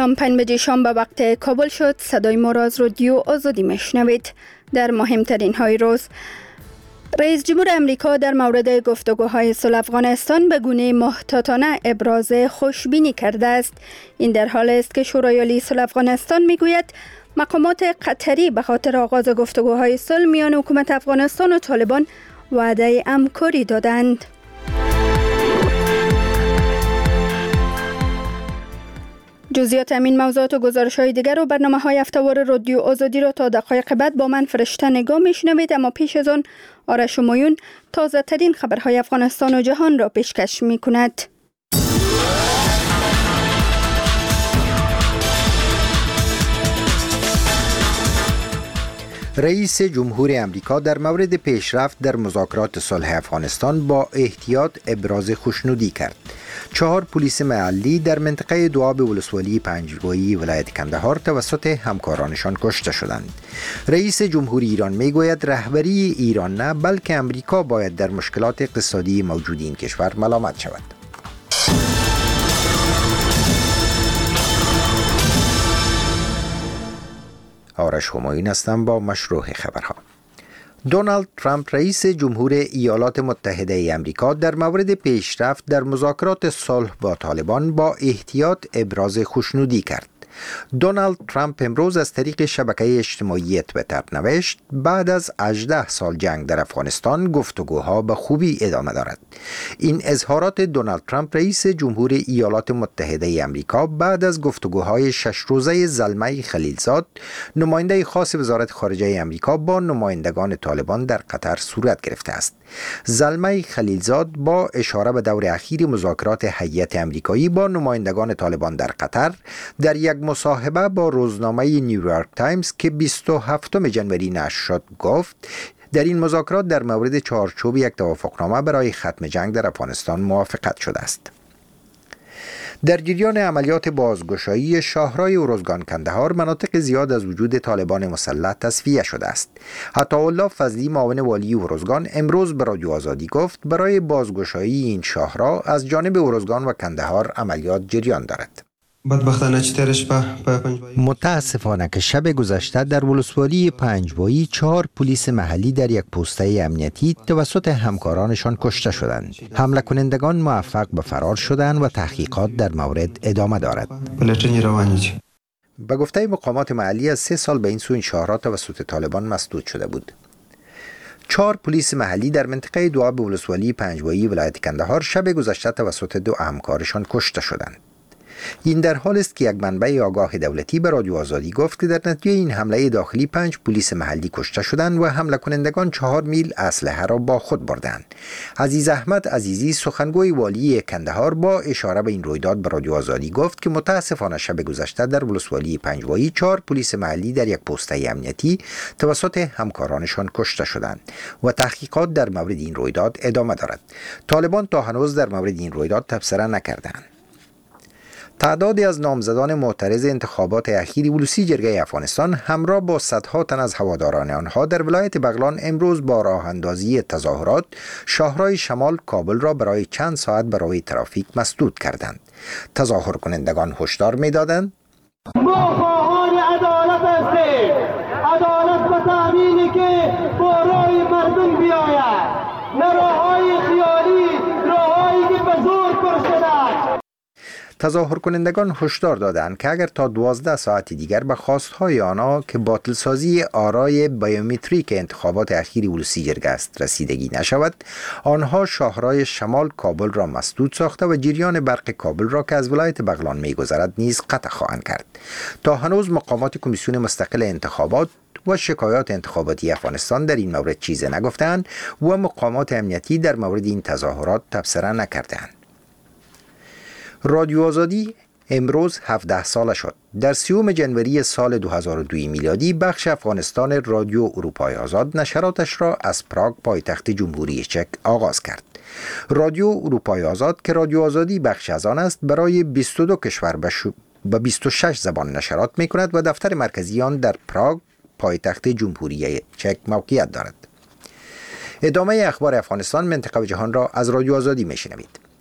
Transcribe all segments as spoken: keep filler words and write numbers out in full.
سلام، پنج بجه شام به وقت کابل شد. صدای ما را از رادیو آزادی میشنوید. در مهمترین های روز، رئیس جمهور امریکا در مورد گفتگوهای صلح افغانستان به گونه محتاطانه ابراز خوشبینی کرده است. این در حال است که شورای عالی صلح افغانستان میگوید مقامات قطری به خاطر آغاز گفتگوهای صلح میان حکومت افغانستان و طالبان وعده همکاری دادند. جزئیات همین موضوعات و گزارش‌های دیگر و برنامه‌های هفته‌وار رادیو آزادی را تا دقایق بعد با من فرشته نگاه می‌شنوید، اما پیش از آن آرش همایون تازه‌ترین خبرهای افغانستان و جهان را پیشکش می‌کند. رئیس جمهور امریکا در مورد پیشرفت در مذاکرات صلح افغانستان با احتیاط ابراز خوشنودی کرد. چهار پلیس محلی در منطقه دواب ولسوالی پنجوایی ولایت کندهار توسط همکارانشان کشته شدند. رئیس جمهور ایران میگوید رهبری ایران نه بلکه امریکا باید در مشکلات اقتصادی موجود این کشور ملامت شود. آرش همایون هستم با مشروع خبرها. دونالد ترامپ رئیس جمهور ایالات متحده ای آمریکا در مورد پیشرفت در مذاکرات صلح با طالبان با احتیاط ابراز خوشنودی کرد. دونالد ترامپ امروز از طریق شبکه اجتماعی توییتر نوشت بعد از هجده سال جنگ در افغانستان گفتگوها به خوبی ادامه دارد. این اظهارات دونالد ترامپ رئیس جمهور ایالات متحده ای آمریکا بعد از گفتگوهای شش روزه زلمه خلیلزاد نماینده خاص وزارت خارجه آمریکا با نمایندگان طالبان در قطر صورت گرفته است. زلمه خلیلزاد با اشاره به دور اخیر مذاکرات هیئت آمریکایی با نمایندگان طالبان در قطر در یک مصاحبه با روزنامه نیویورک تایمز که بیست و هفتم ژانویه نشر شد گفت در این مذاکرات در مورد چارچوب یک توافقنامه برای ختم جنگ در افغانستان موافقت شده است. در جریان عملیات بازگشایی شاهرای ارزگان کندهار مناطق زیاد از وجود طالبان مسلح تصفیه شده است. عطاالله فضلی معاون والی ارزگان امروز به رادیو آزادی گفت برای بازگشایی این شاهرا از جانب ارزگان و کندهار عملیات جریان دارد. بدبختانه چترش په متاسفانه که شب گذشته در ولسوالی پنجوایی چهار پلیس محلی در یک پوسته امنیتی توسط همکارانشان کشته شدند. حمله کنندگان موفق به فرار شدند و تحقیقات در مورد ادامه دارد. به گفته مقامات محلی از سه سال به این سو این شهرها توسط طالبان مسدود شده بود. چهار پلیس محلی در منطقه دواب ولسوالی پنجوایی ولایت کندهار شب گذشته توسط دو همکارشان کشته شدند. این در حال است که یک منبع آگاه دولتی به رادیو آزادی گفت که در نتیجه این حمله داخلی پنج پلیس محلی کشته شدند و حمله کنندگان چهار میل اسلحه را با خود بردند. عزیز احمد عزیزی سخنگوی والی کندهار با اشاره به این رویداد به رادیو آزادی گفت که متاسفانه شب گذشته در ولسوالی پنجوایی چهار پلیس محلی در یک پوسته امنیتی توسط همکارانشان کشته شدند و تحقیقات در مورد این رویداد ادامه دارد. طالبان تا هنوز در مورد این رویداد تبصره نکردند. تعدادی از نامزدان معترض انتخابات اخیر ولسی جرگه افغانستان همراه با صدها تن از هواداران آنها در ولایت بغلان امروز با راه اندازی تظاهرات شاهرای شمال کابل را برای چند ساعت برای ترافیک مسدود کردند. تظاهر کنندگان هشدار می‌دادند ما خواهان عدالت هستیم. عدالت به تأمینی که با رای مردم بیاید، نه راه‌های خیالی، راه‌هایی که به زور پر شده. تظاهر کنندگان هشدار دادند که اگر تا دوازده ساعت دیگر به خواستهای آنها که باطل سازی آرای بیومتریک انتخابات اخیر ولسی جرگه است رسیدگی نشود، آنها شاهرای شمال کابل را مسدود ساخته و جریان برق کابل را که از ولایت بغلان می‌گذرد نیز قطع خواهند کرد. تا هنوز مقامات کمیسیون مستقل انتخابات و شکایات انتخاباتی افغانستان در این مورد چیزی نگفتند و مقامات امنیتی در مورد این تظاهرات تبصره نکردند. رادیو آزادی امروز هفده ساله شد. در سیوم ژانویه سال دو هزار و دو میلادی بخش افغانستان رادیو اروپای آزاد نشراتش را از پراگ پایتخت جمهوری چک آغاز کرد. رادیو اروپای آزاد که رادیو آزادی بخش از آن است برای بیست و دو کشور به بیست و شش زبان نشرات می کند و دفتر مرکزی آن در پراگ پایتخت جمهوری چک موقعیت دارد. ادامه اخبار افغانستان، منطقه و جهان را از رادیو آزادی می شنوید.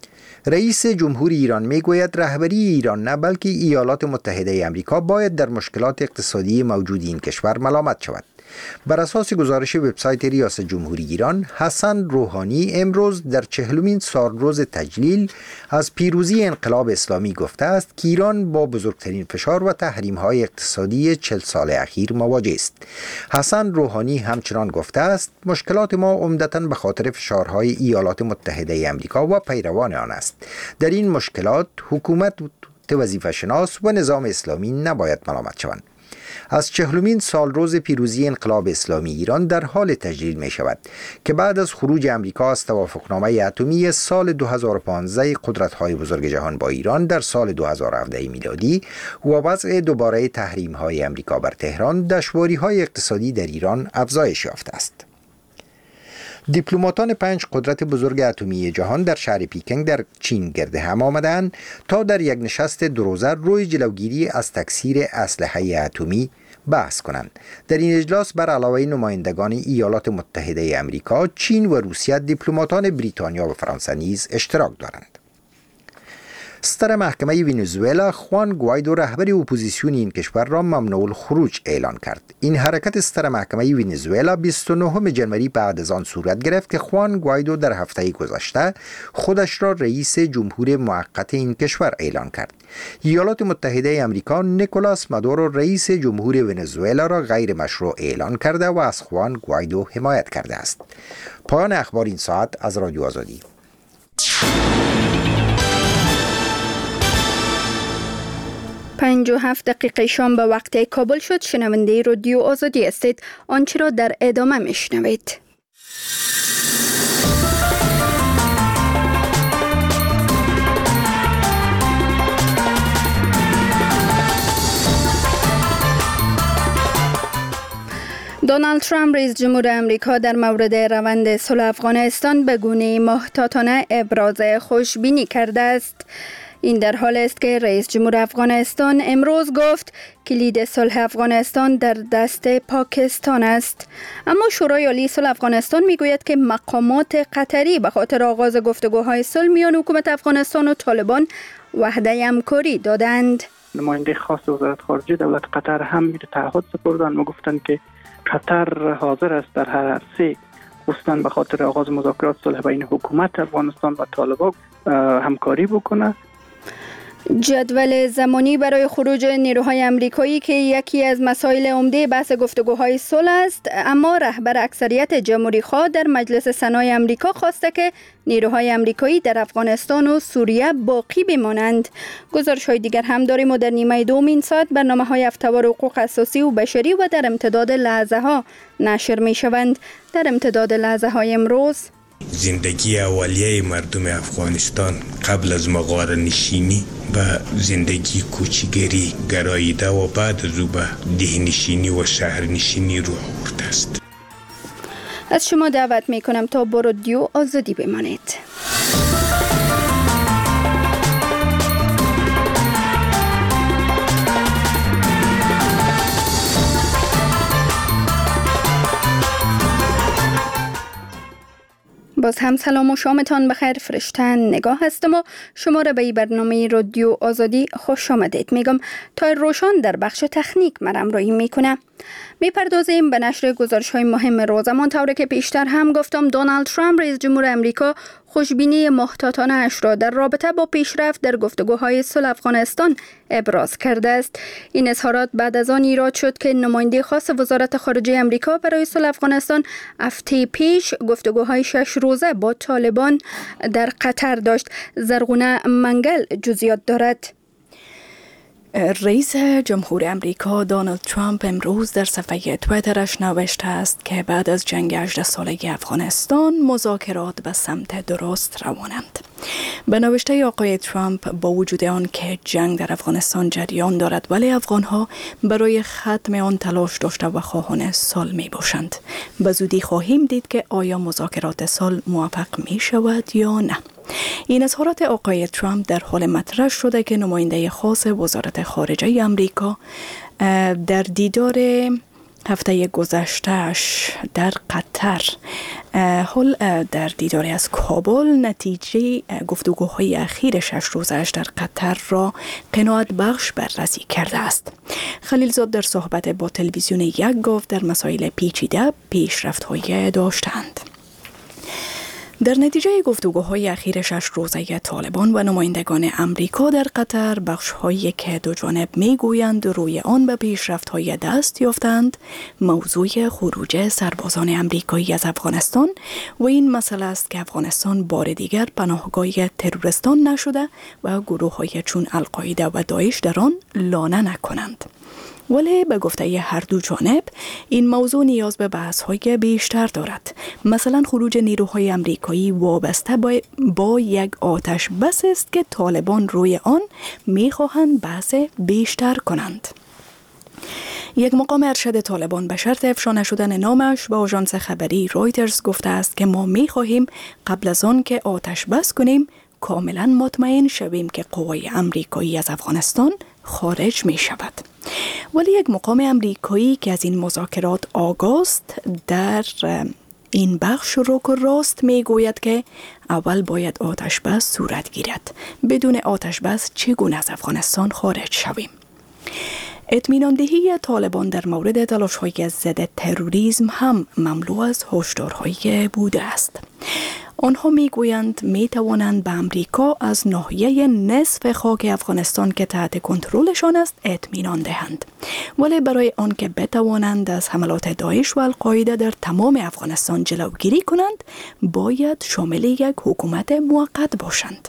رئیس جمهوری ایران میگوید رهبری ایران نه بلکه ایالات متحده آمریکا باید در مشکلات اقتصادی موجود این کشور ملامت شود. بر اساس گزارش وبسایت ریاست جمهوری ایران، حسن روحانی امروز در چهلمین سالروز تجلیل از پیروزی انقلاب اسلامی گفته است که ایران با بزرگترین فشار و تحریم‌های اقتصادی چهل سال اخیر مواجه است. حسن روحانی همچنان گفته است مشکلات ما عمدتاً به خاطر فشارهای ایالات متحده آمریکا و پیروان آن است. در این مشکلات حکومت وظیفه شناس و نظام اسلامی نباید ملامت شوند. از چهلمین سالروز پیروزی انقلاب اسلامی ایران در حال تجلیل می شود که بعد از خروج امریکا از توافقنامه اتمی سال دو هزار و پانزده قدرت‌های بزرگ جهان با ایران در سال دو هزار و هفده میلادی و وضع دوباره تحریم‌های امریکا بر تهران، دشواری‌های اقتصادی در ایران افزایش یافته است. دیپلماتان پنج قدرت بزرگ اتمی جهان در شهر پیکنگ در چین گرد هم آمدند تا در یک نشست دو روزه روی جلوگیری از تکثیر اسلحه اتمی بحث کنند. در این اجلاس بر علاوه نمایندگان ایالات متحده آمریکا، چین و روسیه، دیپلماتان بریتانیا و فرانسه نیز اشتراک دارند. ستر محکمه ونزوئلا خوان گوایدو رهبر اپوزیسیون این کشور را ممنوع الخروج اعلان کرد. این حرکت ستر محکمه ونزوئلا بیست و نهم ژانویه بعد از آن صورت گرفت که خوان گوایدو در هفته گذشته خودش را رئیس جمهور موقت این کشور اعلان کرد. ایالات متحده آمریکا نیکولاس مادورو رئیس جمهور ونزوئلا را غیر مشروع اعلان کرده و از خوان گوایدو حمایت کرده است. پایان اخبار این ساعت از رادیو آزادی. پنج و هفت دقیقه شام به وقت کابل شد. شنونده رادیو آزادی هستید. آنچه را در ادامه میشنوید. دونالد ترامپ رئیس جمهور امریکا در مورد روند صلح افغانستان به گونه محتاطانه ابراز خوشبینی کرده است. این در حال است که رئیس جمهور افغانستان امروز گفت کلید صلح افغانستان در دست پاکستان است. اما شورای عالی صلح افغانستان میگوید که مقامات قطری به خاطر آغاز گفتگوهای صلح میان حکومت افغانستان و طالبان وعده همکاری دادند. نماینده خاص وزارت خارجه دولت قطر هم تعهد سپردند و گفتند که قطر حاضر است در هر عرصه خصوصا به خاطر آغاز مذاکرات صلح بین حکومت افغانستان و طالبان همکاری بکنه. جدول زمانی برای خروج نیروهای امریکایی که یکی از مسائل عمده بحث گفتگوهای صلح است، اما رهبر اکثریت جمهوری خواه در مجلس سنای امریکا خواسته که نیروهای امریکایی در افغانستان و سوریه باقی بمانند. گزارش‌های دیگر هم داریم و در نیمه دوم این ساعت برنامه‌های هفته‌وار حقوق اساسی و بشری و در امتداد لحظه‌ها نشر می‌شوند. در امتداد لحظه‌های امروز زندگی اولیه مردم افغانستان قبل از مغاره نشینی و زندگی کوچیگری گراییده و بعد از او به دهنشینی و شهرنشینی رو آورده است. از شما دعوت می کنم تا با رادیو آزادی بمانید. باز هم سلام و شامتان بخیر. فرشتن نگاه هستم و شما را به این برنامه رادیو آزادی خوش آمدید میگم. تا روشان در بخش تکنیک مرم روی میکنه. میپردازیم به نشر گزارش های مهم روزمان. طوری که پیشتر هم گفتم دونالد ترامپ رئیس جمهور امریکا خوشبینی محتاطانه اش را در رابطه با پیشرفت در گفتگوهای صلح افغانستان ابراز کرده است. این اظهارات بعد از آن ایراد شد که نماینده خاص وزارت خارجه امریکا برای صلح افغانستان هفته پیش گفتگوهای شش روزه با طالبان در قطر داشت. زرغونه منگل جزئیات دارد. رئیس جمهور امریکا دونالد ترامپ امروز در صفحه توییترش نوشته است که بعد از جنگ هجده ساله افغانستان مذاکرات به سمت درست روانند. به نوشته آقای ترامپ با وجود آن که جنگ در افغانستان جریان دارد ولی افغانها برای ختم آن تلاش داشته و خواهان صلح می باشند. به زودی خواهیم دید که آیا مذاکرات صلح موفق می شود یا نه. این اظهارات آقای ترامپ در حال مطرح شده که نماینده خاص وزارت خارجه امریکا در دیدار هفته گذشتهش در قطر حال در دیداری از کابل نتیجه گفتگوهای اخیر شش روزش در قطر را قناعت بخش بررسی کرده است. خلیلزاد در صحبت با تلویزیون یک گفت در مسائل پیچیده پیشرفت‌های داشتند. در نتیجه گفتگوهای اخیر شش روزه طالبان و نمایندگان امریکا در قطر، بخش‌هایی که دو جانب می‌گویند روی آن به پیشرفت‌های دست یافتند، موضوع خروج سربازان امریکایی از افغانستان و این مسئله است که افغانستان بار دیگر پناهگاه تروریستان نشده و گروه‌های چون القاعده و داعش در آن لانه نکنند. ولی به گفته هر دو جانب این موضوع نیاز به بحث‌های بیشتر دارد. مثلا خروج نیروهای امریکایی وابسته با, با یک آتش بس است که طالبان روی آن می‌خواهند بحث بیشتر کنند. یک مقام ارشد طالبان به شرط افشا نشدن نامش به آژانس خبری رویترز گفته است که ما می‌خواهیم قبل از آن که آتش بس کنیم کاملا مطمئن شویم که قوای امریکایی از افغانستان خارج می شود. ولی یک مقام امریکایی که از این مذاکرات آگاست در این بخش روک و راست می گوید که اول باید آتش بس صورت گیرد. بدون آتش بس چگونه از افغانستان خارج شویم؟ اطمینان دهی طالبان در مورد تلاش‌های ضد تروریسم هم مملو از هشدارهای بوده است. آنها میگویند می توانند به امریکا از ناحیه نصف خاک افغانستان که تحت کنترلشان است اطمینان دهند، ولی برای آنکه بتوانند از حملات داعش و القاعده در تمام افغانستان جلوگیری کنند باید شامل یک حکومت موقت باشند.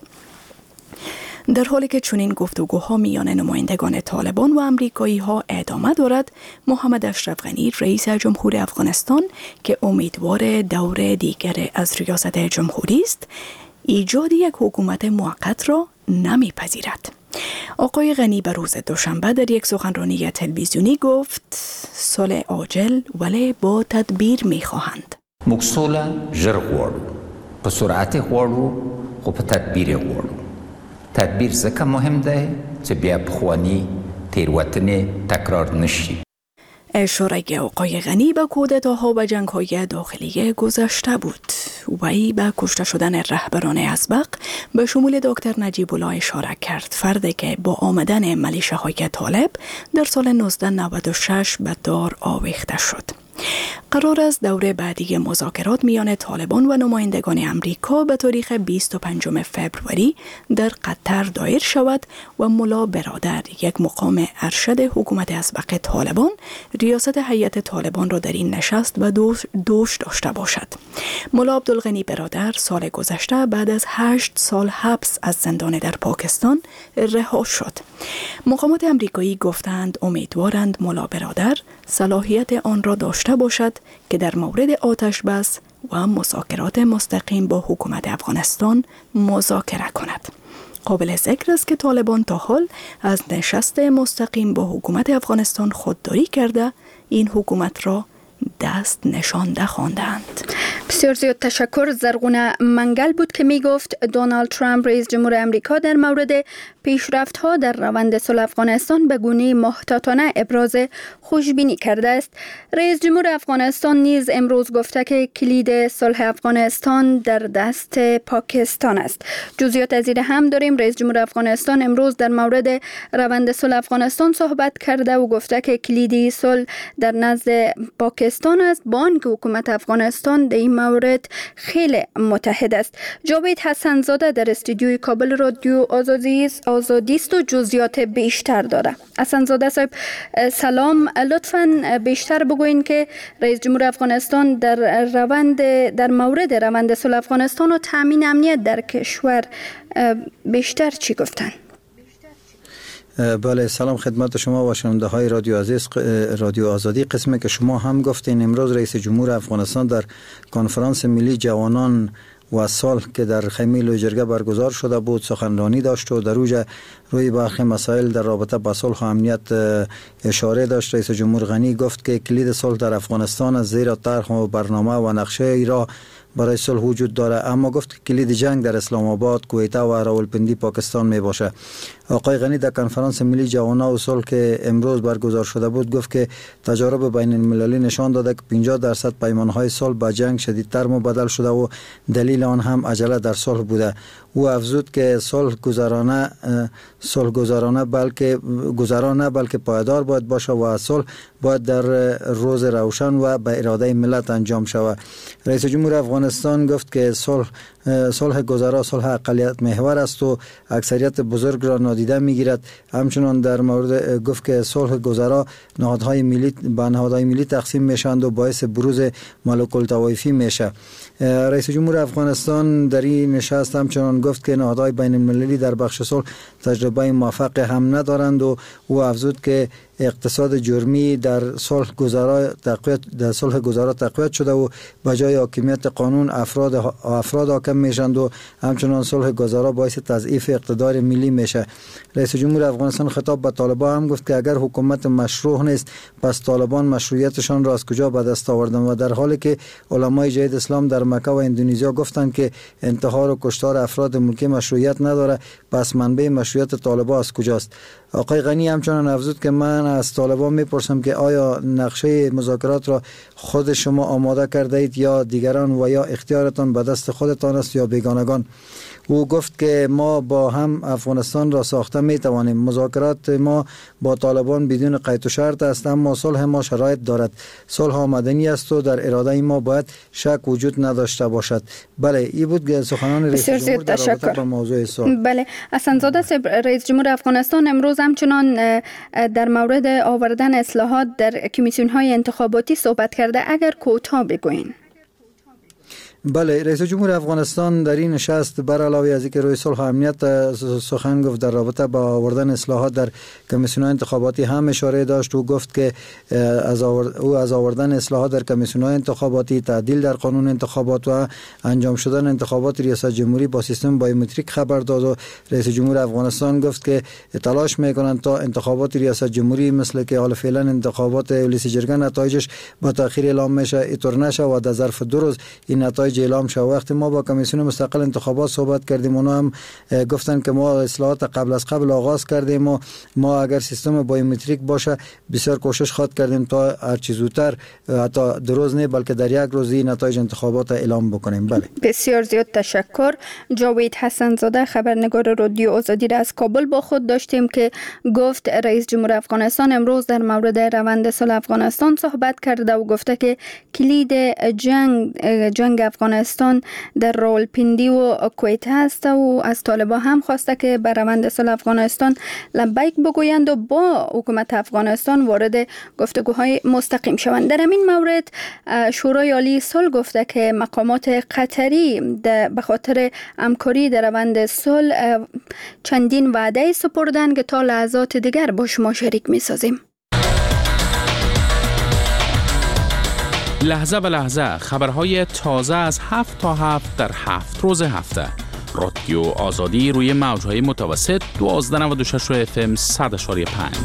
در حالی که چنین گفتگوها میان نمایندگان طالبان و امریکایی ها ادامه دارد، محمد اشرف غنی رئیس جمهور افغانستان که امیدوار دور دیگر از ریاست جمهوری است، ایجاد یک حکومت موقت را نمیپذیرد. آقای غنی به روز دوشنبه در یک سخنرانی تلویزیونی گفت صلح عاجل ولی با تدبیر میخواهند. مکسول ژر غواړو، په سرعت غواړو، خو په تدبیر غواړو. تدبیر ځکه مهم ده چې بیا پخوانی تیروتنې تکرار نشي. اشاره آقای غنی به کودتاها و جنگ‌های داخلی گذشته بود. وی به کشته شدن رهبران ازبق به شمول دکتر نجیب الله اشاره کرد، فردی که با آمدن ملیشه‌های طالب در سال نوزده نود و شش به دار آویخته شد. قرار است دوره بعدی مذاکرات میان طالبان و نمایندگان امریکا به تاریخ بیست و پنجم فوریه در قطر دایر شود و ملا برادر، یک مقام ارشد حکومت ازبق طالبان، ریاست هیئت طالبان را در این نشست و دوش, دوش داشته باشد. ملا عبدالغنی برادر سال گذشته بعد از هشت سال حبس از زندان در پاکستان رها شد. مقامات امریکایی گفتند امیدوارند ملا برادر صلاحیت آن را داشته باشد که در مورد آتش بس و مذاکرات مستقیم با حکومت افغانستان مذاکره کند. قابل ذکر است که طالبان تا حال از نشست مستقیم با حکومت افغانستان خودداری کرده این حکومت را دست نشانده خواندند. بسیار زیاد تشکر. زرغونه منگل بود که می گفت دونالد ترامپ رئیس جمهور امریکا در مورد پیشرفت ها در روند صلح افغانستان به گونه محتاطانه ابراز خوشبینی کرده است. رئیس جمهور افغانستان نیز امروز گفته که کلید صلح افغانستان در دست پاکستان است. جزئیات از این هم داریم. رئیس جمهور افغانستان امروز در مورد روند صلح افغانستان صحبت کرده و گفته که کلید صلح در نزد پاکستان است، با آنکه حکومت افغانستان در این مورد خیلی متحد است. جاوید حسن زاده در استودیوی کابل رادیو آزادی آزادی است و جزئیات بیشتر داره. حسن زاده صاحب سلام، لطفاً بیشتر بگوین که رئیس جمهور افغانستان در روند در مورد روند صلح افغانستان و تامین امنیت در کشور بیشتر چی گفتن؟ بله، سلام خدمت شما و شنونده های رادیو عزیز رادیو آزادی. قسمی که شما هم گفتین، امروز رئیس جمهور افغانستان در کنفرانس ملی جوانان و سال که در خیمه لویجرگه برگزار شده بود سخنرانی داشت و در اوج روی برخی مسائل در رابطه با صلح و امنیت اشاره داشت. رئیس جمهور غنی گفت که کلید صلح در افغانستان از زیر طرح و برنامه و نقشه ای را برای صلح وجود داره، اما گفت که کلید جنگ در اسلام آباد، کویته و راولپندی پاکستان می باشه. آقای غنی در کنفرانس ملی جوانان و صلح که امروز برگزار شده بود گفت که تجارب بین المللی نشان داده که پنجاه درصد پیمانهای صلح به جنگ شدیدتر مبدل شده و دلیل آن هم عجله در صلح بوده. او افزود که صلح گذرانه صلح گذرانه بلکه گذرانه بلکه پایدار باید باشه و صلح باید در روز روشن و به اراده ملت انجام شود. رئیس جمهور افغانستان گفت که صلح صلح گذرا صلح اقلیت محور است و اکثریت بزرگ را نادیده میگیرد. همچنان در مورد گفت که صلح گذرا نهادهای ملی به نهادهای ملی تقسیم میشند و باعث بروز ملوک الطوایفی میشه. رئیس جمهور افغانستان در این نشست همچنان گفت که نهادهای بین المللی در بخش صلح تجربه موفق هم ندارند و او افزود که اقتصاد جرمی در صلح گذرا تقویت در صلح گذرا تقویت شده و به جای حاکمیت قانون افراد افراد حاکم میشند و همچنان صلح گذرا باعث تضعیف اقتدار ملی میشه. رئیس جمهور افغانستان خطاب به طالبان هم گفت که اگر حکومت مشروع نیست پس طالبان مشروعیتشان را از کجا به دست آوردن، و در حالی که علمای جهاد اسلام در مکه و اندونزیا گفتند که انتحار و کشتار افراد ملکی مشروعیت نداره، پس منبع مشروعیت طالبان از کجاست؟ آقای غنی همچنان افزود که من از طالبان میپرسم که آیا نقشه مذاکرات را خود شما آماده کرده اید یا دیگران و یا اختیارتان به دست خودتان است یا بیگانگان؟ او گفت که ما با هم افغانستان را ساخته می توانیم. مذاکرات ما با طالبان بدون قید و شرط است، اما صلح ما شرایط دارد. صلح آمدنی است و در اراده ما باید شک وجود نداشته باشد. بله، این بود سخنان رئیس جمهور در رابطه با موضوع صلح. بله، حسن‌زاده صاحب، رئیس جمهور افغانستان امروز همچنان در مورد آوردن اصلاحات در کمیسیون‌های انتخاباتی صحبت کرده. اگر کوتاه بگوین. بله، رئیس جمهور افغانستان در این نشست بر علاوه از اینکه روی صلح و امنیت سخن گفت، در رابطه با آوردن اصلاحات در کمیسیون‌های انتخاباتی هم اشاره داشت. او گفت که از آورد... او از آوردن اصلاحات در کمیسیون‌های انتخاباتی، تعدیل در قانون انتخابات و انجام شدن انتخابات ریاست جمهوری با سیستم بایومتریک خبر داد و رئیس جمهور افغانستان گفت که تلاش می‌کنند تا انتخابات ریاست جمهوری مثل که حال فعلا انتخابات ریاست جرگه نتایجش با تأخیر اعلام میشه اینطور نشه و در ظرف دو روز این نتایج اعلام شد. وقتی ما با کمیسیون مستقل انتخابات صحبت کردیم، اونا هم گفتن که ما اصلاحات قبل از قبل آغاز کردیم و ما اگر سیستم بایومتریک باشه بسیار کوشش خواهد کردیم تا هر چه زودتر، حتی دو روز نه بلکه در یک روزی نتایج انتخابات اعلام بکنیم. بله، بسیار زیاد تشکر. جاوید حسن‌زاده، خبرنگار رادیو آزادی را از کابل با خود داشتیم که گفت رئیس جمهور افغانستان امروز در مورد روند صلح افغانستان صحبت کرده و گفته که کلید جنگ جنگ افغانستان در راولپندی و کویته است و از طالبان هم خواسته که بر روند صلح افغانستان لبیک بگویند و با حکومت افغانستان وارد گفتگوهای مستقیم شوند. در این مورد شورای عالی صلح گفته که مقامات قطری به خاطر همکاری در روند صلح چندین وعده سپردن که تا لحظات دیگر با شما شریک می‌سازیم. لحظه به لحظه خبرهای تازه از هفت تا هفت در هفت روز هفته. رادیو آزادی روی موجهای متوسط دوازده نود و شش اف ام صد و پنج.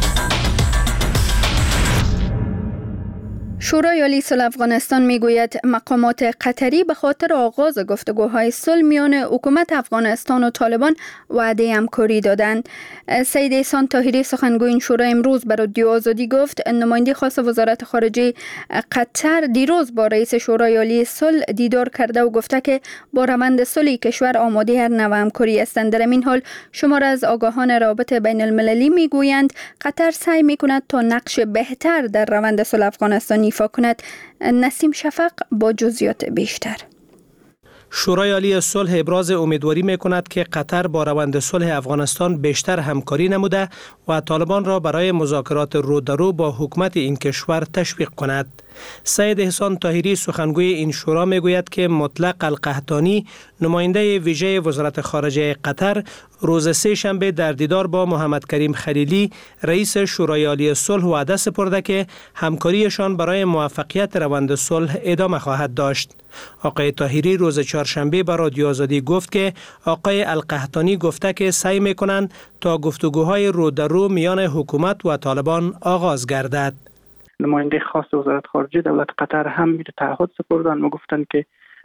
شورای عالی صلح افغانستان میگوید مقامات قطری به خاطر آغاز گفتگوهای صلح میان حکومت افغانستان و طالبان وعده همکاری دادند. سید احسان طاهری سخنگوی این شورا امروز به رادیو آزادی گفت نماینده خاص وزارت خارجه قطر دیروز با رئیس شورای عالی صلح دیدار کرده و گفته که با روند صلح کشور آماده هر نوع همکاری هستند. در این حال شمار از آگاهان روابط بین المللی میگویند قطر سعی میکند تا نقش بهتر در روند صلح افغانستان ایفا کند. نسیم شفق با جزئیات بیشتر. شورای عالی صلح ابراز امیدواری می‌کند که قطر با روند صلح افغانستان بیشتر همکاری نموده و طالبان را برای مذاکرات رو در رو با حکومت این کشور تشویق کند. سید احسان طاهری سخنگوی این شورا میگوید که مطلق القحطانی نماینده ویژه وزارت خارجه قطر روز سه شنبه در دیدار با محمد کریم خلیلی رئیس شورای عالی صلح وعده سپرده که همکاریشان برای موفقیت روند صلح ادامه خواهد داشت. آقای طاهری روز چهارشنبه به رادیو آزادی گفت که آقای القحطانی گفته که سعی میکنند تا گفتگوهای رو در رو میان حکومت و طالبان آغاز گردد. نماینده خاص وزارت خارجه دولت قطر هم تعهد سپردن و گفتن که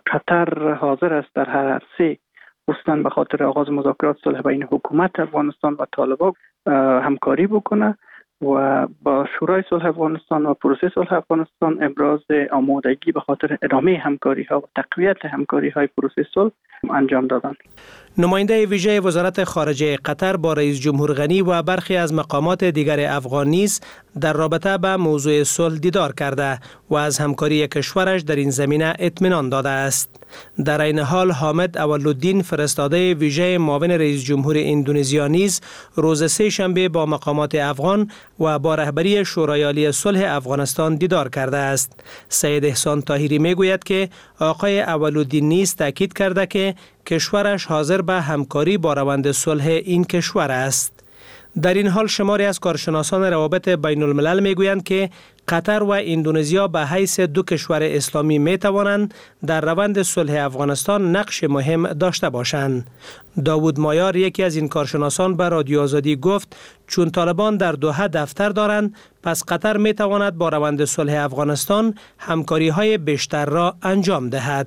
قطر حاضر است در هر عرصه خصوصا به خاطر آغاز مذاکرات صلح بین حکومت افغانستان و طالبان همکاری بکنه و با شورای صلح افغانستان و پروسه صلح افغانستان ابراز آمادگی به خاطر ادامه همکاری ها و تقویت همکاری های پروسه صلح انجام دادند. نماینده ویژه وزارت خارجه قطر با رئیس جمهور غنی و برخی از مقامات دیگر افغان نیز در رابطه به موضوع صلح دیدار کرده و از همکاری کشورش در این زمینه اطمینان داده است. در این حال حامد اولالدین فرستاده ویژه معاون رئیس جمهور اندونزیا نیز روز سه شنبه با مقامات افغان و با رهبری شورای عالی صلح افغانستان دیدار کرده است. سید احسان طاهری میگوید که آقای اولالدین نیز تاکید کرده که کشورش حاضر به همکاری با روند صلح این کشور است. در این حال شماری از کارشناسان روابط بین الملل میگویند که قطر و اندونزیا به حیث دو کشور اسلامی می توانند در روند صلح افغانستان نقش مهم داشته باشند. داوود مایار یکی از این کارشناسان به رادیو آزادی گفت چون طالبان در دوحه دفتر دارند پس قطر می تواند با روند صلح افغانستان همکاری های بیشتر را انجام دهد.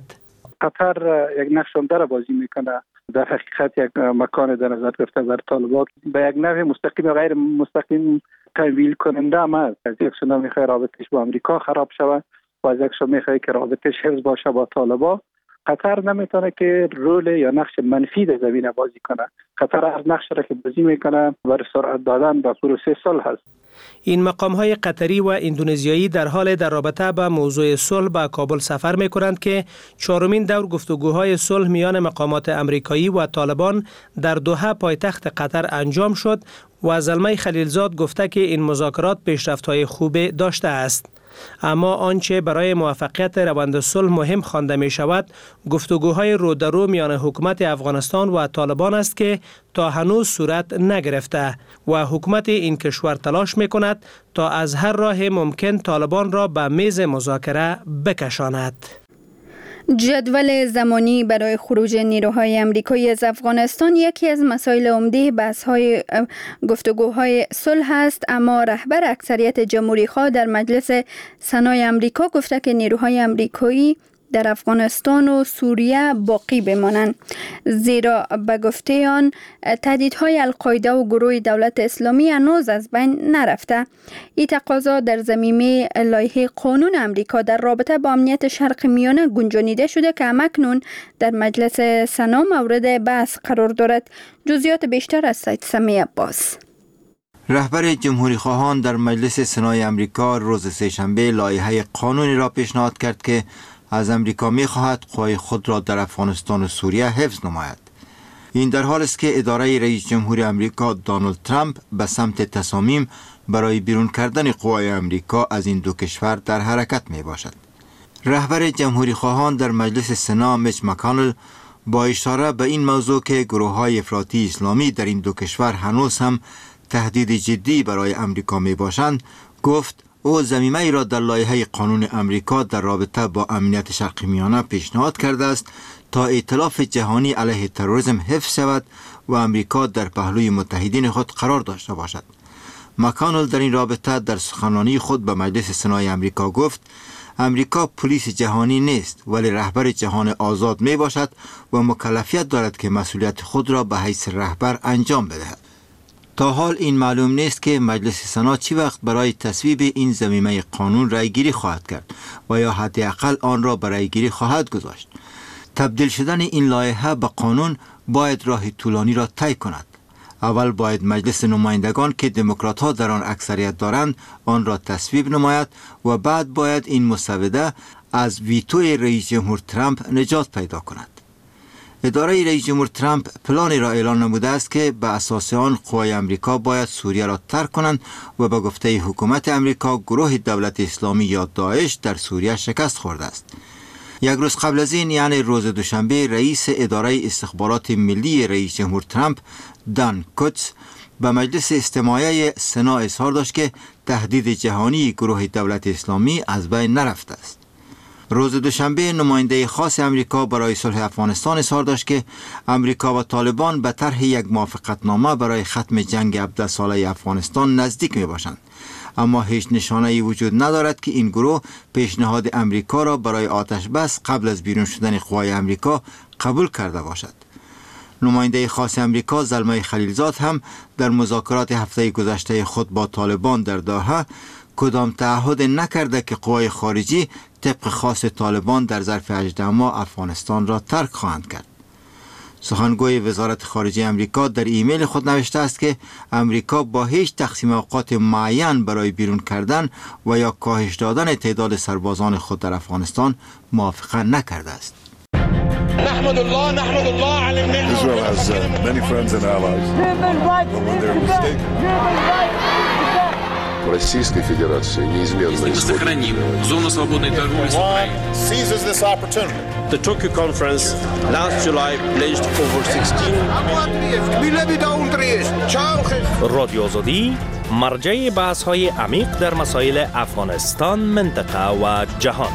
قطر یک نقش عمده را بازی میکنه. در حقیقت یک مکان در نظر گرفته در طالبان به یک نحو مستقیم و غیر مستقیم تمویل کننده هم است. از یک سو میخواد رابطش با امریکا خراب شود و از یک سو میخواد که رابطش حفظ باشه با طالبان. قطر نمیتونه که رول یا نقش منفی در زمینه بازی کنه. قطر هر نقش را که بازی میکنه برای سرعت دادن به پروسه صلح است. این مقام‌های قطری و اندونزیایی در حال در رابطه با موضوع صلح به کابل سفر می‌کنند که چهارمین دور گفتگوهای صلح میان مقامات آمریکایی و طالبان در دوحه پایتخت قطر انجام شد و زلمه خلیلزاد گفته که این مذاکرات پیشرفت‌های خوب داشته است. اما آنچه برای موفقیت روند صلح مهم خوانده می شود گفتگوهای رو در رو میان حکومت افغانستان و طالبان است که تا هنوز صورت نگرفته و حکومت این کشور تلاش می کند تا از هر راه ممکن طالبان را به میز مذاکره بکشاند. جدول زمانی برای خروج نیروهای آمریکایی از افغانستان یکی از مسائل عمده بحث‌های گفتگوهای صلح است، اما رهبر اکثریت جمهوری‌خواه در مجلس سنای آمریکا گفته که نیروهای آمریکایی در افغانستان و سوریه باقی بمانند، زیرا به گفته آن تهدیدهای القاعده و گروه دولت اسلامی هنوز از بین نرفته. این تقاضا در زمینه لایحه قانون امریکا در رابطه با امنیت شرق میانه گنجانیده شده که همکنون در مجلس سنا مورد بحث قرار دارد. جزئیات بیشتر از سید سمی عباس. رهبر جمهوری خواهان در مجلس سنای امریکا روز سه‌شنبه لایحه قانونی را پیشنهاد کرد که از امریکا می خواهد قوای خود را در افغانستان و سوریه حفظ نماید. این در حال است که اداره رئیس جمهور امریکا دونالد ترامپ به سمت تصامیم برای بیرون کردن قوای امریکا از این دو کشور در حرکت می باشد. رهبر جمهوری خواهان در مجلس سنا میچ مکانل با اشاره به این موضوع که گروه های افراطی اسلامی در این دو کشور هنوز هم تهدید جدی برای امریکا می باشند گفت او ضمیمه ای را در لایحه قانون امریکا در رابطه با امنیت شرق میانه پیشنهاد کرده است تا ائتلاف جهانی علیه تروریسم حفظ شود و امریکا در پهلوی متحدین خود قرار داشته باشد. مکانل در این رابطه در سخنرانی خود به مجلس سنای امریکا گفت امریکا پلیس جهانی نیست ولی رهبر جهان آزاد می باشد و مکلفیت دارد که مسئولیت خود را به حیث رهبر انجام بدهد. تا حال این معلوم نیست که مجلس سنا چی وقت برای تصویب این ضمیمه قانون رایگیری خواهد کرد و یا حداقل آن را برای رایگیری خواهد گذاشت. تبدیل شدن این لایحه به قانون باید راه طولانی را طی کند. اول باید مجلس نمایندگان که دموکرات ها در آن اکثریت دارند آن را تصویب نماید و بعد باید این مسوده از ویتوی رئیس جمهور ترامپ نجات پیدا کند. اداره رئیس جمهور ترامپ پلانی را اعلان نموده است که به اساس آن قوای امریکا باید سوریه را ترک کنند و به گفته حکومت امریکا گروه دولت اسلامی یا داعش در سوریه شکست خورده است. یک روز قبل از این یعنی روز دوشنبه رئیس اداره استخبارات ملی رئیس جمهور ترامپ دان کوتس به مجلس استماعی سنا اظهار داشت که تهدید جهانی گروه دولت اسلامی از بین نرفته است. روز دوشنبه نماینده خاص امریکا برای صلح افغانستان اظهار داشت که امریکا و طالبان به طرح یک موافقتنامه برای ختم جنگ هفده ساله افغانستان نزدیک می باشند. اما هیچ نشانه‌ای وجود ندارد که این گروه پیشنهاد امریکا را برای آتش بس قبل از بیرون شدن قوای امریکا قبول کرده باشد. نماینده خاص امریکا زلمه خلیلزاد هم در مذاکرات هفته گذشته خود با طالبان در دوحه کدام تعهد نکرده که قوای خارجی طبق خاص طالبان در ظرف هجده ماه افغانستان را ترک خواهند کرد. سخنگوی وزارت خارجه امریکا در ایمیل خود نوشته است که امریکا با هیچ تقسیم اوقات معین برای بیرون کردن و یا کاهش دادن تعداد سربازان خود در افغانستان موافقه نکرده است. نحمد الله نحمد الله على النعمة. Israel has uh, many friends and allies. But when they're mistaken, Российской Федерации неизменно сохраним зону свободной торговли с Украиной. seizes this opportunity. The Tokyo conference last July pledged over sixteen رادیو آزادی مرجع بحث‌های عمیق در مسائل افغانستان، منطقه و جهان.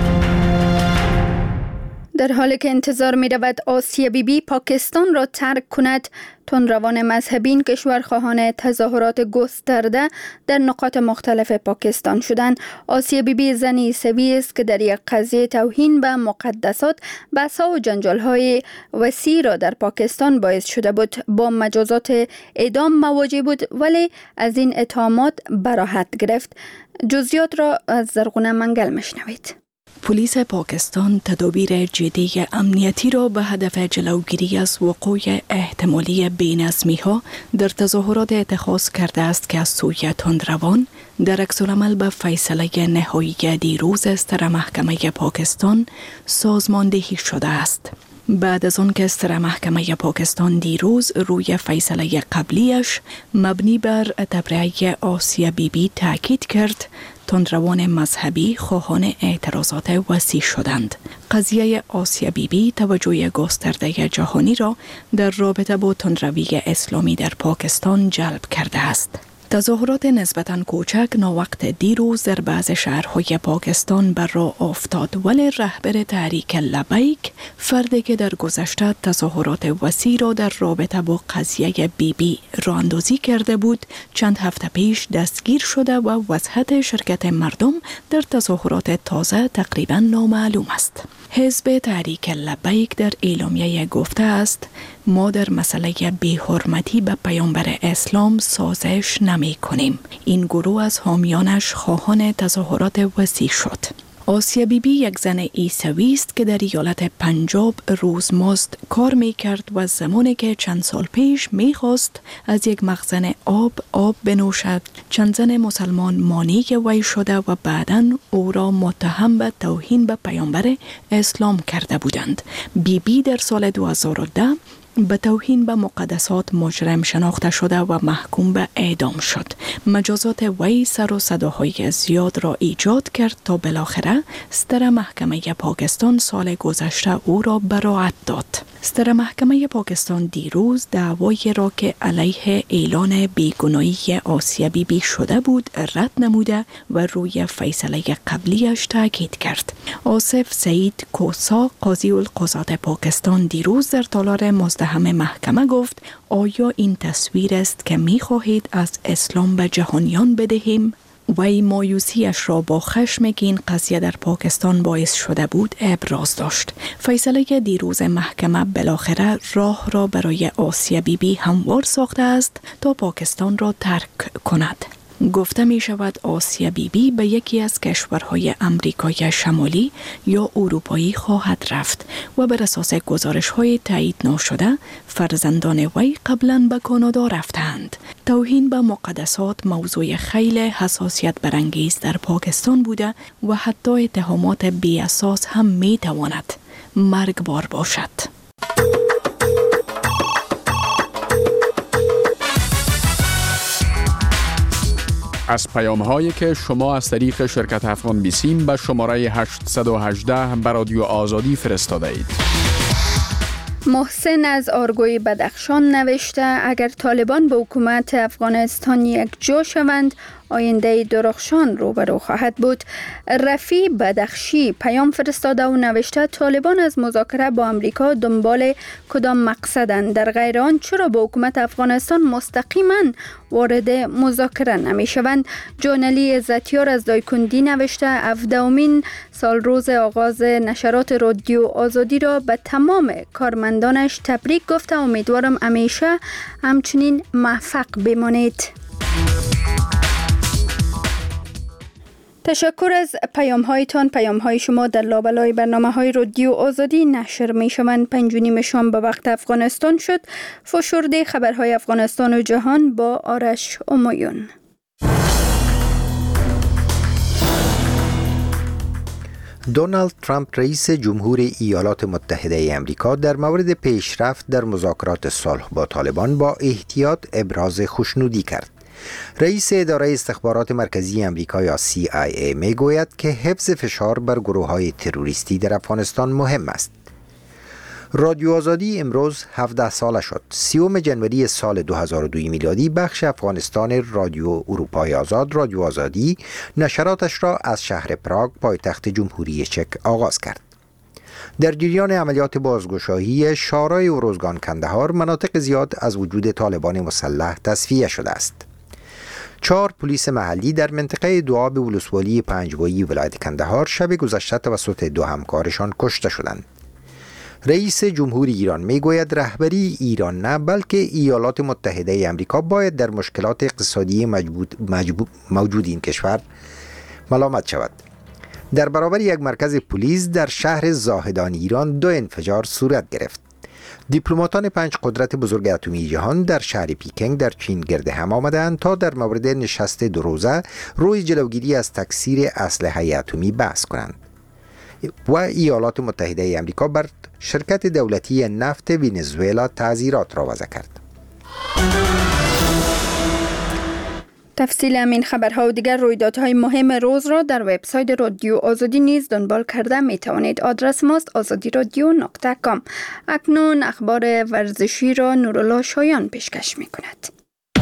در حالی که انتظار می رود آسیا بیبی پاکستان را ترک کند، تندروان مذهبین کشورخواهان تظاهرات گسترده در نقاط مختلف پاکستان شدند. آسیا بیبی زنی عیسوی است که در یک قضیه توهین به مقدسات بحث‌ها و جنجال‌های وسیع را در پاکستان باعث شده بود. با مجازات اعدام مواجه بود ولی از این اتهامات براحت گرفت. جزئیات را از زرغونه منگل مشنوید. پلیس پاکستان تدابیر جدی امنیتی را به هدف جلوگیری از وقوع احتمالی بی‌نظمی‌ها در تظاهرات اتخاذ کرده است که از سوی تندروان در عکس‌العمل به فیصله نهایی دیروز ستر محکمه پاکستان سازماندهی شده است. بعد از آن که ستر محکمه پاکستان دیروز روی فیصله قبلیش مبنی بر تبرئه آسیا بیبی تاکید کرد، تندروان مذهبی خواهان اعتراضات وسیع شدند. قضیه آسیا بیبی توجه گسترده جهانی را در رابطه با تندروی اسلامی در پاکستان جلب کرده است. تظاهرات نسبتاً کوچک ناوقت دیروز در بعض شهرهای پاکستان بر راه افتاد، ولی رهبر تحریک لبیک، فردی که در گذشته تظاهرات وسیع را در رابطه با قضیه بی بی راه اندازی کرده بود، چند هفته پیش دستگیر شده و وضعیت شرکت مردم در تظاهرات تازه تقریباً نامعلوم است. حزب تحریک لبیک در اعلامیه گفته است ما در مسئله بی‌حرمتی به پیامبر اسلام سازش نمی کنیم. این گروه از حامیانش خواهان تظاهرات وسیع شد. آسیا بیبی یک زن عیسوی است که در ایالت پنجاب روزمزد کار می کرد و زمانی که چند سال پیش می خواست از یک مخزن آب آب بنوشد، چند زن مسلمان مانع وی شده و بعداً او را متهم به توهین به پیامبر اسلام کرده بودند. بیبی بی در سال دو هزار و ده به توهین به مقدسات مجرم شناخته شده و محکوم به اعدام شد. مجازات وی سر و صداهای زیاد را ایجاد کرد تا بالاخره ستر محکمه پاکستان سال گذشته او را براءت داد. ستر محکمه پاکستان دیروز دعوایی را که علیه اعلان بیگناهی آسیا بیبی شده بود رد نموده و روی فیصله قبلیش تاکید کرد. آصف سعید کوسا قاضی القضات پاکستان دیروز در تالار مزدحم محکمه گفت آیا این تصویر است که می خواهید از اسلام به جهانیان بدهیم؟ وی مایوسیش را با خشمی که این قضیه در پاکستان باعث شده بود ابراز داشت. فیصله دیروز محکمه بالاخره راه را برای آسیا بیبی هموار ساخته است تا پاکستان را ترک کند. گفته می شود آسیا بیبی به یکی از کشورهای امریکای شمالی یا اروپایی خواهد رفت و بر اساس گزارش های تایید نشده فرزندان وی قبلا به کانادا رفتند. توهین به مقدسات موضوع خیلی حساسیت برانگیز در پاکستان بوده و حتی اتهامات بی اساس هم می تواند مرگبار باشد. از پیام هایی که شما از طریق شرکت افغان بیسیم به شماره هشت یک هشت به رادیو آزادی فرستاده اید. محسن از آرگوی بدخشان نوشته اگر طالبان به حکومت افغانستان یک جا شوند آینده درخشان روبرو خواهد بود. رفیع بدخشی پیام فرستاده و نوشته طالبان از مذاکره با امریکا دنبال کدام مقصدند؟ در غیر آن چرا با حکومت افغانستان مستقیما وارد مذاکره نمی شوند؟ جانلی عزتیار از دایکندی نوشته هفدهمین سال روز آغاز نشرات رادیو آزادی را به تمام کارمندانش تبریک گفته امیدوارم همیشه همچنین موفق بمانید. تشکر از پیام هایتان. پیام های شما در لابلای برنامه های رادیو آزادی نشر می شوند. پنج و نیم شام به وقت افغانستان شد. فشرده خبرهای افغانستان و جهان با آرش امایون. دونالد ترامپ رئیس جمهور ایالات متحده ای آمریکا در مورد پیشرفت در مذاکرات صلح با طالبان با احتیاط ابراز خوشنودی کرد. رئیس اداره استخبارات مرکزی آمریکا یا سی آی ای می گوید که حفظ فشار بر گروه‌های تروریستی در افغانستان مهم است. رادیو آزادی امروز هفده ساله شد. سیوم جنوری سال دو هزار و دو میلادی بخش افغانستان رادیو اروپای آزاد رادیو آزادی نشراتش را از شهر پراگ پایتخت جمهوری چک آغاز کرد. در جریان عملیات بازگشایی شارای و روزگان کندهار مناطق زیاد از وجود طالبان مسلح تصفیه شده است. چهار پلیس محلی در منطقه دواب ولسوالی پنجوایی ولایت کندهار شب گذشته توسط دو همکارشان کشته شدند. رئیس جمهوری ایران میگوید رهبری ایران نه بلکه ایالات متحده ای آمریکا باید در مشکلات اقتصادی مجبود مجبود موجود این کشور ملامت شود. در برابر یک مرکز پلیس در شهر زاهدان ایران دو انفجار صورت گرفت. دیپلماتان پنج قدرت بزرگ اتمی جهان در شهر پیکنگ در چین گرد هم آمدند تا در مورد نشست دو روزه روی جلوگیری از تکثیر اسلحه اتمی بحث کنند. و ایالات متحده ای آمریکا بر شرکت دولتی نفت ونزوئلا تعزیرات را وضع کرد. تفصیل همین خبرها و دیگر رویدادهای مهم روز را در وبسایت رادیو آزادی نیز دنبال کرده می توانید. آدرس ماست آزادی رادیو نقطه کام. اکنون اخبار ورزشی را نورالله شایان پیشکش می کند.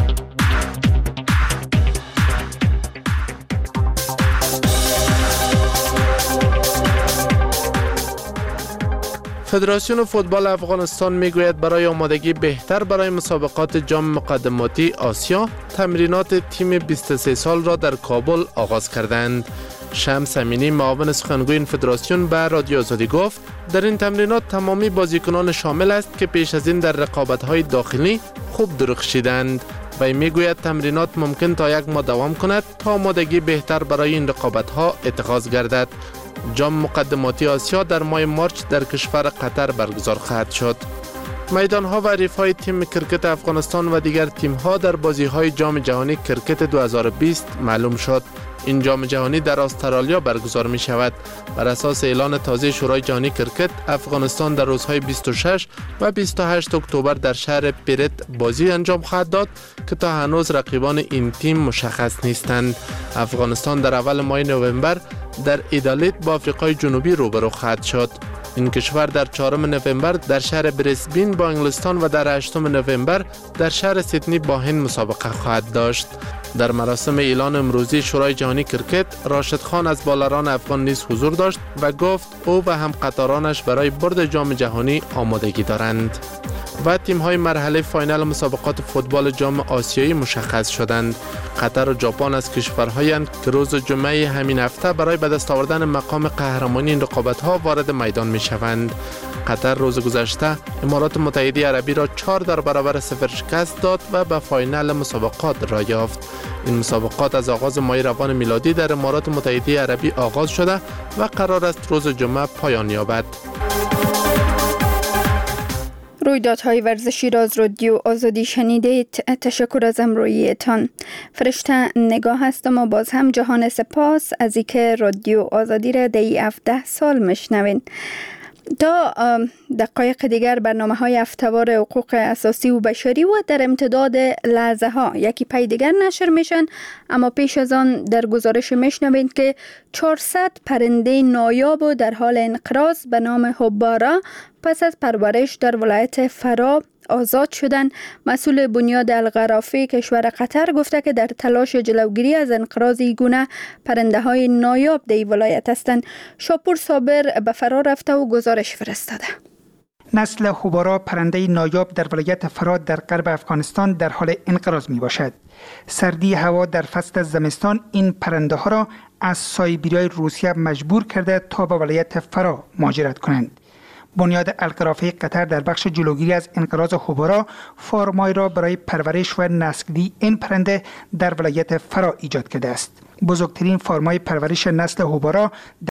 فدراسیون فوتبال افغانستان میگوید برای آمادگی بهتر برای مسابقات جام مقدماتی آسیا تمرینات تیم بیست و سه سال را در کابل آغاز کردند. شمس امینی معاون سخنگوی این فدراسیون به رادیو آزادی گفت در این تمرینات تمامی بازیکنان شامل است که پیش از این در رقابت‌های داخلی خوب درخشیدند. و میگوید تمرینات ممکن تا یک ماه دوام کند تا آمادگی بهتر برای این رقابت‌ها اتخاذ گردد. جام مقدماتی آسیا در ماه مارچ در کشور قطر برگزار خواهد شد. میدان‌ها و حریف‌های تیم کرکت افغانستان و دیگر تیم‌ها در بازی‌های جام جهانی کرکت دو هزار و بیست معلوم شد. این جام جهانی در استرالیا برگزار می شود. بر اساس اعلان تازه شورای جهانی کرکت، افغانستان در روزهای بیست و شش و بیست و هشت اکتبر در شهر پرت بازی انجام خواهد داد که تا هنوز رقیبان این تیم مشخص نیستند. افغانستان در اول ماه نوامبر در ادالت با آفریقای جنوبی روبرو خواهد شد. این کشور در چهارم نوامبر در شهر برسبین با انگلستان و در هشتم نوامبر در شهر سیدنی با هند مسابقه خواهد داشت. در مراسم اعلان امروزی شورای جهانی کرکت، راشد خان از بالران افغان نیز حضور داشت و گفت او و هم قطارانش برای برد جام جهانی آمادگی دارند. و تیم‌های مرحله فاینال مسابقات فوتبال جام آسیایی مشخص شدند. قطر و ژاپن از کشورهایی اند که روز جمعه همین هفته برای به دست آوردن مقام قهرمانی این رقابت‌ها وارد میدان می‌شوند. قطر روز گذشته امارات متحده عربی را چهار در برابر صفر شکست داد و به فاینال مسابقات را یافت. این مسابقات از آغاز ماه روان میلادی در امارات متحده عربی آغاز شده و قرار است روز جمعه پایان یابد. رویدادهای ورزشی را از رادیو آزادی شنیدید. تشکر از همراهیتان. فرشته نگاه هستم و باز هم جهان سپاس از اینکه رادیو آزادی را در هفده سال میشنوین. تا دقایق دیگر برنامه های هفته‌وار حقوق اساسی و بشری و در امتداد لحظه ها یکی پی دیگر نشر میشن، اما پیش از آن در گزارش میشنوید که چهارصد پرنده نایاب و در حال انقراض به نام هوبارا پس از پرورش در ولایت فرا آزاد شدند. مسئول بنیاد القرافه کشور قطر گفته که در تلاش جلوگیری از انقراض این گونه پرنده های نایاب در ولایت هستند. شاپور صابر به فرار رفته و گزارش فرستاده. نسل هوبارا پرنده نایاب در ولایت فرات در غرب افغانستان در حال انقراض می باشد. سردی هوا در فصل زمستان این پرنده ها را از سایبریای روسیه مجبور کرده تا به ولایت فرا مهاجرت کنند. بنیاد القرافه قطر در بخش جلوگیری از انقراض هوبارا فارمای را برای پرورش و نسل‌گیری این پرنده در ولایت فرا ایجاد کرده است. بزرگترین فارمای پرورش نسل هوبارا